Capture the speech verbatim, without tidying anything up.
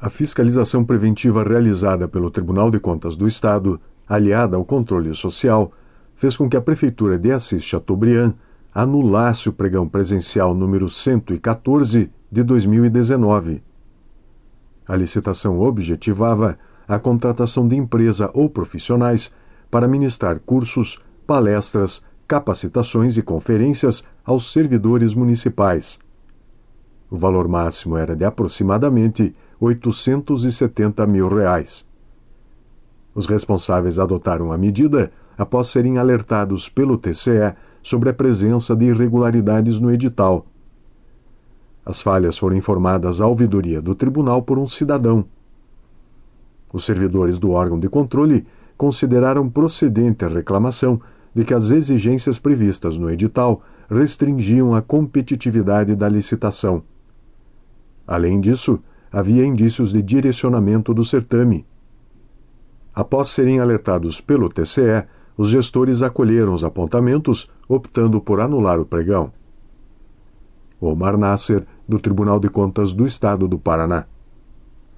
A fiscalização preventiva realizada pelo Tribunal de Contas do Estado, aliada ao controle social, fez com que a Prefeitura de Assis Chateaubriand anulasse o pregão presencial número cento e quatorze de dois mil e dezenove. A licitação objetivava a contratação de empresa ou profissionais para ministrar cursos, palestras, capacitações e conferências aos servidores municipais. O valor máximo era de aproximadamente oitocentos e setenta mil reais. Os responsáveis adotaram a medida após serem alertados pelo T C E sobre a presença de irregularidades no edital. As falhas foram informadas à ouvidoria do tribunal por um cidadão. Os servidores do órgão de controle consideraram procedente a reclamação de que as exigências previstas no edital restringiam a competitividade da licitação. Além disso, havia indícios de direcionamento do certame. Após serem alertados pelo T C E, os gestores acolheram os apontamentos, optando por anular o pregão. Omar Nasser, do Tribunal de Contas do Estado do Paraná.